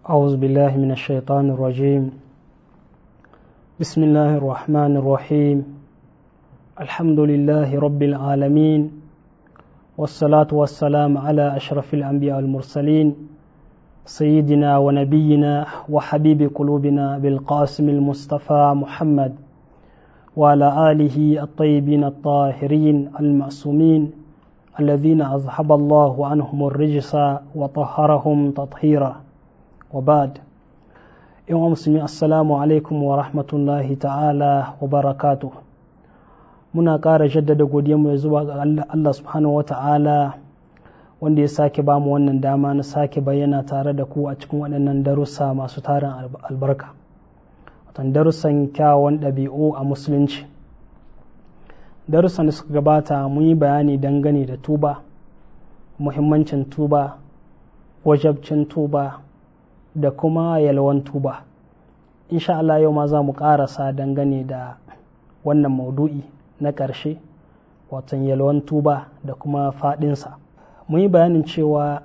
أعوذ بالله من الشيطان الرجيم. بسم الله الرحمن الرحيم. الحمد لله رب العالمين، والصلاة والسلام على أشرف الأنبياء والمرسلين، سيدنا ونبينا وحبيب قلوبنا بالقاسم المصطفى محمد وعلى آله الطيبين الطاهرين المعصومين الذين أذهب الله عنهم الرجس وطهرهم تطهيرا. وبعد. يوم مسلمين، السلام عليكم ورحمة الله تعالى وبركاته. muna ƙara jaddada godiyarmu ya zuwa ga Allah subhanahu wata'ala wanda ya sake ba mu wannan dama na sake bayyana tare da ku a cikin waɗannan darussa masu tarin albarka, watan darussan kyawun ɗabi'u a musulunci. Darussan da suka gabata mun yi bayani dangane da tuba, muhimmancin tuba, wajabcin tuba da kuma yalwan tuba. Insha Allah yau ma za mu ƙarasa dangane da wannan maudu'i na ƙarshe, watan yalwan tuba da kuma faɗinsa. Mun yi bayanin cewa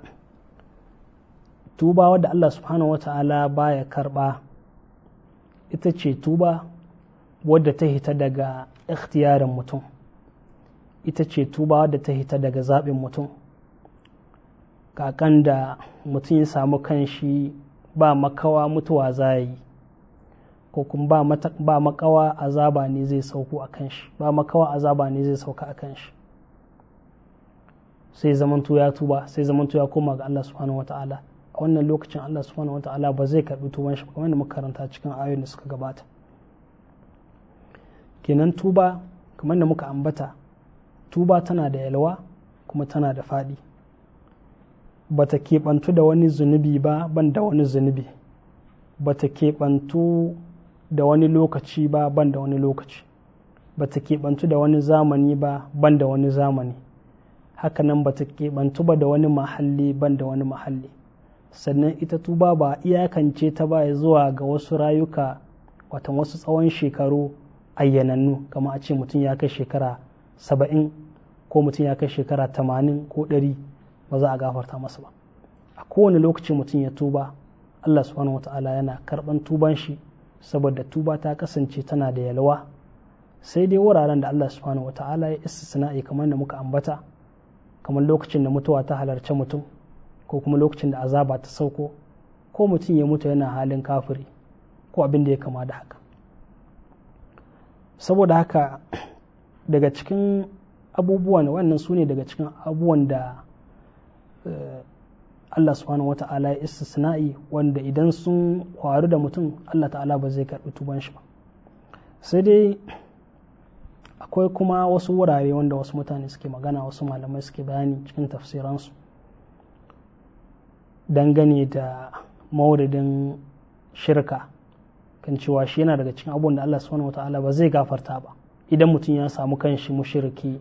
tuba wadda Allah subhanahu wata'ala baya karɓa ita ce tuba wadda ta hita daga ikhtiyarin mutum, ita ce tuba wadda ta hita daga zaɓin mutum, kakan da mutum ya samu kanshi ba makawa mutuwa za yi, ko kuma ba makawa azaba ne zai sauko a kan shi, ba makawa azaba ne zai sauka a kan shi, sai zamanto ya tuba, sai zamanto ya koma ga Allah subhanahu wata'ala. A wannan lokacin Allah subhanahu wata'ala ba zai karbi tuban shi kamar da muka karanta cikin ayoyin da suka gabata. Kenan tuba kamar da muka ambata, tuba tana da yalwa kuma tana da faɗi, bata keɓantu da wani zunubi ba ban da wani zunubi, bata keɓantu da wani lokaci ba ban da wani lokaci, bata keɓantu da wani zamani ba ban da wani zamani, hakanan bata keɓantu ba da wani mahalli ban da wani mahalli. Sannan ita tuba ba iyakance ta ba zuwa ga wasu rayuka, watan wasu tsawon shekaru ayyanannu, kama a ce mutum ya kai shekara 70 ko mutum ya kai shekara 80 ko 100 ba za a gafarta masa ba. A kowane lokaci mutum ya tuba, Allah subhanahu wata'ala yana karban tuban shi, saboda tuba ta kasance tana da yalwa. Sai dai wuraren da Allah subhanahu wata'ala ya istisna'i kamar da muka ambata, kamar lokacin da mutuwa ta halarci mutum, ko kuma lokacin da azaba ta sauko, ko mutum ya mutu yana halin kafiri ko abin da ya kama da haka. Saboda haka daga cikin abubuwan wannan su ne daga cikin abubuwan da Allah subhanahu wa ta'ala ya istisna'i, wanda idan sun kwaru da mutum Allah ta'ala ba zai karɓi tuban shi ba. Sai dai akwai kuma wasu wurare wanda wasu mutane suke magana, wasu malamai suke bayani cikin tafsiransu dangane da mauridin shirka, kan cewa shi yana daga cikin abubuwan da Allah subhanahu wa ta'ala ba zai gafarta ba idan mutum ya samu kanshi mushriki,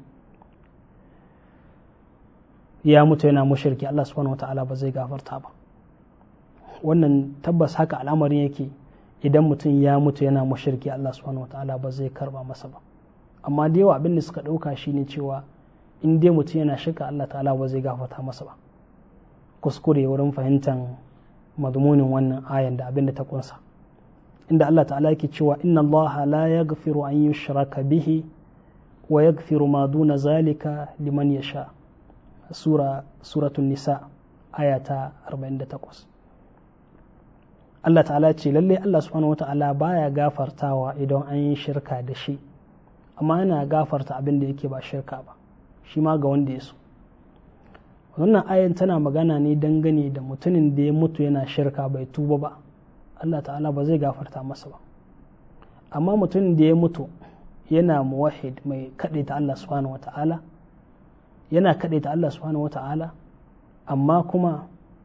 ya mutu yana mushriki, Allah subhanahu wata'ala ba zai gafarta ba. Wannan tabbas haka al'amarin yake. Idan mutum ya mutu yana mushriki, Allah subhanahu wata'ala ba zai karba masa ba. Amma da yawa abin da suka ɗauka shine cewa in dai mutum yana shirka, Allah ta'ala ba zai gafarta masa ba. Kuskure wurin fahimtar madmunin wannan ayan da abin da ta kunsa, inda Allah ta'ala yake cewa inna Allah la yaghfiru an yushraka bihi wa yaghfiru ma duna zalika liman yasha. Suratun Nisa ayata 48. Allah ta'ala ce lalle Allah subhanahu wata'ala baya gafartawa idan an yi shirka da shi, amma yana gafarta abin da yake ba shirka ba, shi ma ga wanda ya so. Wannan ayan tana magana ne dangane da mutumin da ya mutu yana shirka bai tuba ba, Allah ta'ala ba zai gafarta masa ba. Amma mutumin da ya mutu yana muwahhid, mai kaɗaita Allah subhanahu wata'ala, yana kaɗaita Allah subhanahu wata'ala, amma kuma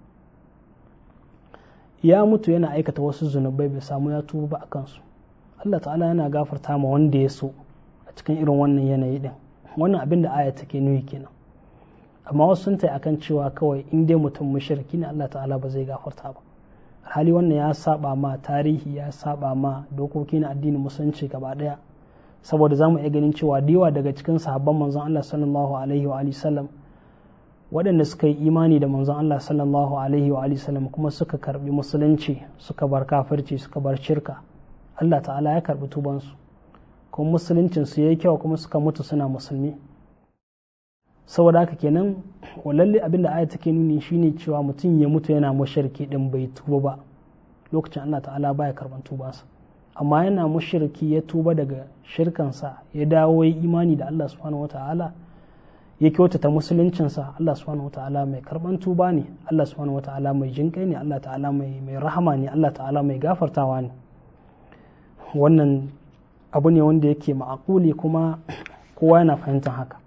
ya mutu yana aikata wasu zunubai bai samu ya tuba ba a kansu, Allah ta'ala yana gafarta ma wanda ya so a cikin irin wannan yanayi din. Wannan abin da aya take nuyi kenan. Amma wasu sun tai akan cewa kawai in dai mutum mushriki ne Allah ta'ala ba zai gafarta ba. Hali wannan ya saba ma tarihi, ya saba ma dokoki na addinin musulunci gaba daya. Saboda za mu iya ganin cewa diwa daga cikin sahabban manzon Allah sallallahu alaihi wa sallam waɗanda suka yi imani da manzon Allah sallallahu alaihi wa alihi sallam kuma suka karbi musulunci, suka bar kafirci, suka bar shirka, Allah ta'ala ya karbi tubansu kuma musuluncin su yayi kyau kuma suka mutu suna musulmi. Saboda haka kenan lalle abinda aya take nuni shine cewa mutum ya mutu yana mushriki din bai tuba ba, lokacin Allah ta'ala baya karban tubansa. Amma yana mushriki ya tuba daga shirkansa ya dawo yi imani da Allah subhanahu wata'ala ya kyautata musuluncinsa, Allah subhanahu wata'ala mai karban tuba ne, Allah subhanahu wata'ala mai jinkai ne, Allah ta'ala mai rahama ne, Allah ta'ala mai gafartawa ne. Wannan abu ne wanda yake ma'akuli kuma kowa yana fahimtar haka.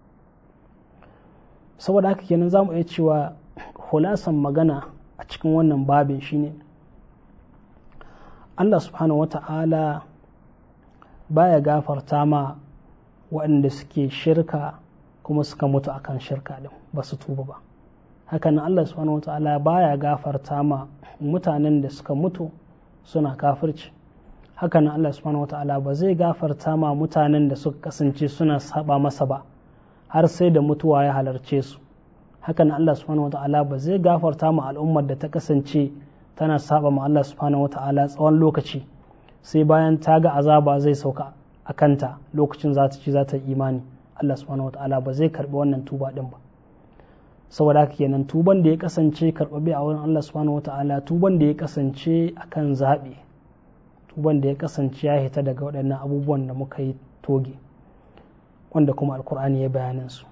Saboda haka kenan za mu iya cewa hulasan magana a cikin wannan babin shine Allah subhanahu wata'ala baya gafarta ma waɗanda suke shirka kuma suka mutu akan shirka din ba su tuba ba. Hakan Allah subhanahu wata'ala baya gafarta ma mutanen da suka mutu suna kafirci. Hakan Allah subhanahu wata'ala ba zai gafarta ma mutanen da suka kasance suna saba masa ba har sai da mutuwa ya halarce su. Hakan Allah subhanahu wata'ala ba zai gafarta ma al'ummar da ta kasance tana saba ma Allah subhanahu wata'ala tsawon lokaci sai bayan ta ga azaba zai sauka a kanta lokacin za ta ci za ta imani. Allah subhanahu wata'ala ba zai karbi wannan tuba din ba. Saboda haka kenan tuban da ya kasance karbabe a wurin Allah subhanahu wata'ala tuban da ya kasance akan zaɓi, tuban da ya kasance ya hita daga waɗannan abubuwan da muka yi toge wanda kuma alkur'ani ya bayanin su.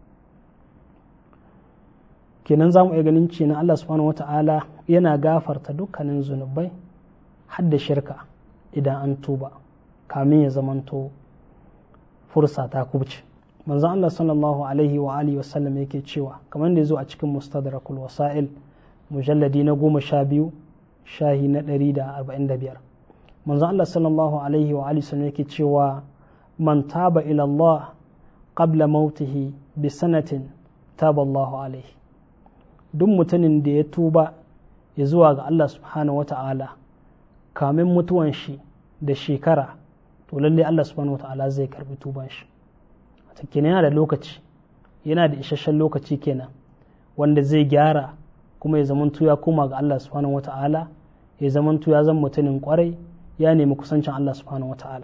Kenan za mu iya ganin cewa Allah subhanahu wata'ala yana gafarta dukkanin zunubai har da shirka idan an tuba kamin ya zamanto fursa ta kubce. Manzon Allah sallallahu alaihi wa alihi wa sallam yake cewa kamar da yazo a cikin Mustadrakul Wasa'il mujalladi na 12 shahi na 145. Manzon Allah sallallahu alaihi wa alihi wa sallam yake cewa man taba ila Allah qabla mautihi bi sanatin taba Allahu alaihi. Duk mutumin da ya tuba ya zuwa ga Allah subhanahu wata'ala kamin mutuwan shi da shekara, to lalle Allah subhanahu wata'ala zai karbi tuban shi. Kenan yana da lokaci, yana da isasshen lokaci kenan wanda zai gyara kuma ya zamanto ya koma ga Allah subhanahu wata'ala, ya zamanto ya zama mutumin kwarai, ya nemi kusancin Allah subhanahu wata'ala.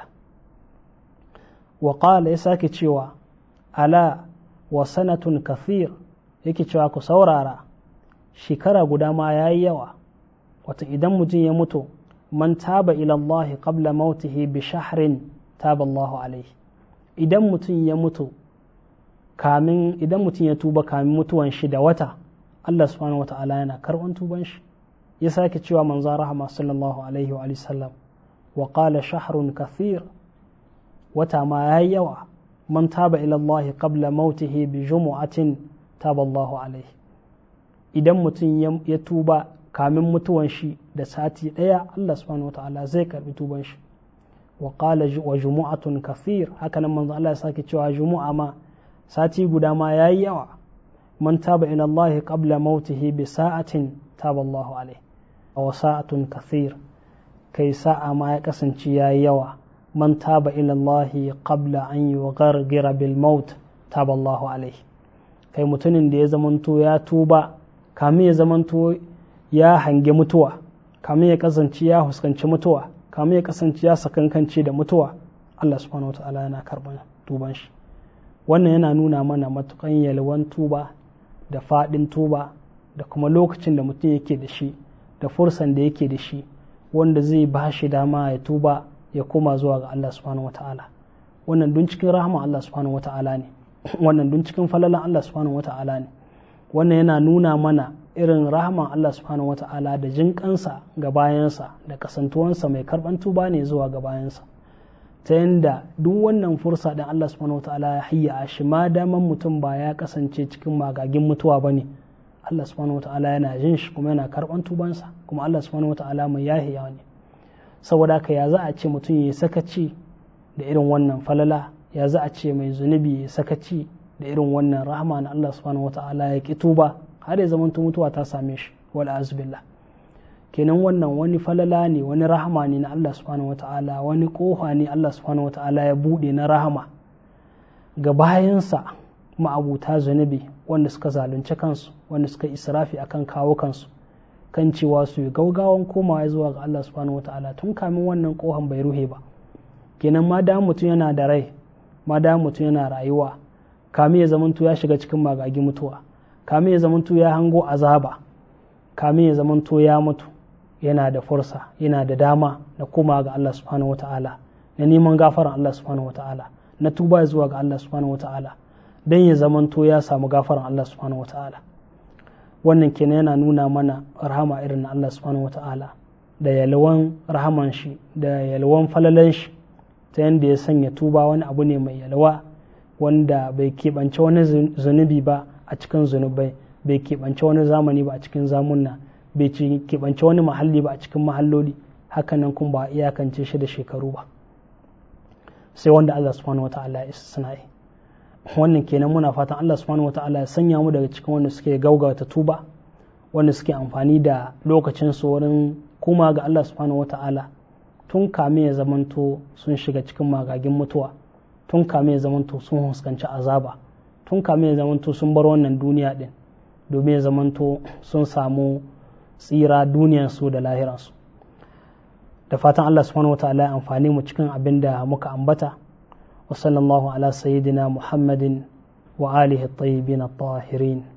Wa qala, ya sake cewa ala wa sanatun kathir, yake cewa ku saurara shekara guda ma yayi yawa. Wata idan mutum ya mutu, man taba ila Allah qabla mautihi bi shahrin taba Allahu alaihi. Idan mutum ya mutu idan mutum ya tuba kamin mutuwan shi da wata, Allah subhanahu wata'ala yana karban tuban shi. Ya sake cewa manzo rahama sallallahu alaihi wa sallam wa qala shahrun kathir, wata ma yayi yawa. Man taba ila Allah qabla mautihi bi jumu'atin taba Allahu alaihi. Idan mutum ya tuba kamin mutuwan shi da sati ɗaya, Allah subhanahu wata'ala zai karbi tuban shi. Wa qala wa jumu'atun kathir, haka nan manzo Allah ya sake cewa jumu'a ma sati guda ma yayi yawa. Man taba ila Allah qabla mautihi bi sa'atin taba Allahu alaihi. Wa sa'atun kathir, kai sa'a ma ya kasance yayi yawa. Man taba ila Allah qabla an yughargira bil maut taba Allahu alaihi. Kai mutumin da ya zamanto ya tuba kamin ya zamanto ya hange mutuwa, kamin ya kasance ya huskanci mutuwa, kamin ya kasance ya sakankance da mutuwa, Allah subhanahu wata'ala yana karban tuban shi. Wannan yana nuna mana matukan yalwan tuba da faɗin tuba da kuma lokacin da mutum yake da shi da fursan da yake da shi wanda zai ba shi dama ya tuba ya koma zuwa ga Allah subhanahu wata'ala. Wannan dun cikin rahama Allah subhanahu wata'ala ne, wannan dun cikin falalan Allah subhanahu wata'ala ne. Wannan yana nuna mana irin rahman Allah subhanahu wata'ala da jinƙansa ga bayansa da kasantuwansa mai karɓan tuba ne zuwa ga bayansa, ta yadda duk wannan fursa ɗin Allah subhanahu wata'ala ya hayya shi ma daman mutum ba ya kasance cikin magagin mutuwa ba ne. Allah subhanahu wata'ala yana jin shi kuma yana karɓan tubansa, kuma Allah subhanahu wata'ala mai yahiya ne. Saboda haka ya za a ce mutum ya sakaci da irin wannan falala, ya za a ce mai zunubi ya sakaci da irin wannan rahama na Allah subhanahu wata'ala ya ki tuba har ya zamanto mutuwa ta same shi, wal azbillah. Kenan wannan wani falala ne, wani rahama ne na Allah subhanahu wata'ala, wani kofa ne Allah subhanahu wata'ala ya bude na rahama ga bayansa ma'abuta zunubi wanda suka zalunci kansu, wanda suka israfi akan kawo kansu, kan cewa su yi gaugawan komawa zuwa ga Allah subhanahu wata'ala tun kamin wannan kohan bai ruhe ba. Kenan ma da mutum yana da rai, ma da mutum yana rayuwa, kamin ya zamanto ya shiga cikin magagi mutuwa, kamin ya zamanto ya hango azaba, kamin ya zamanto ya mutu, yana da fursa, yana da dama na komawa ga Allah subhanahu wata'ala, na neman gafaran Allah subhanahu wata'ala, na tuba zuwa ga Allah subhanahu wata'ala, don ya zamanto ya samu gafaran Allah subhanahu wata'ala. Wannan kenan yana nuna mana rahama irin na Allah subhanahu wata'ala, da yalwan rahaman shi, da yalwan falalan shi, ta yadda ya sanya tuba wani abu ne mai yalwa, wanda bai keɓance wani zunubi ba a cikin zunubai, bai keɓance wani zamani ba a cikin zamunna, bai keɓance wani mahalli ba a cikin mahalloli, hakanan kuma ba a iyakance shi da shekaru ba, sai wanda Allah subhanahu wata'ala ya istisna'i. Wannan kenan muna fatan Allah subhanahu wata'ala ya sanya mu daga cikin wanda suke gaugata tuba, wanda suke amfani da lokacin su wurin kuma ga Allah subhanahu wata'ala tun kame ya zamanto sun shiga cikin magagin mutuwa, tun kame ya zamanto sun huskanci azaba, tun kame ya zamanto sun bar wannan duniya din, domin ya zamanto sun samu tsira duniyarsu da lahiransu. Da fatan Allah subhanahu wata'ala ya amfani mu cikin abin da muka ambata. وصلى الله على سيدنا محمد وآله الطيبين الطاهرين.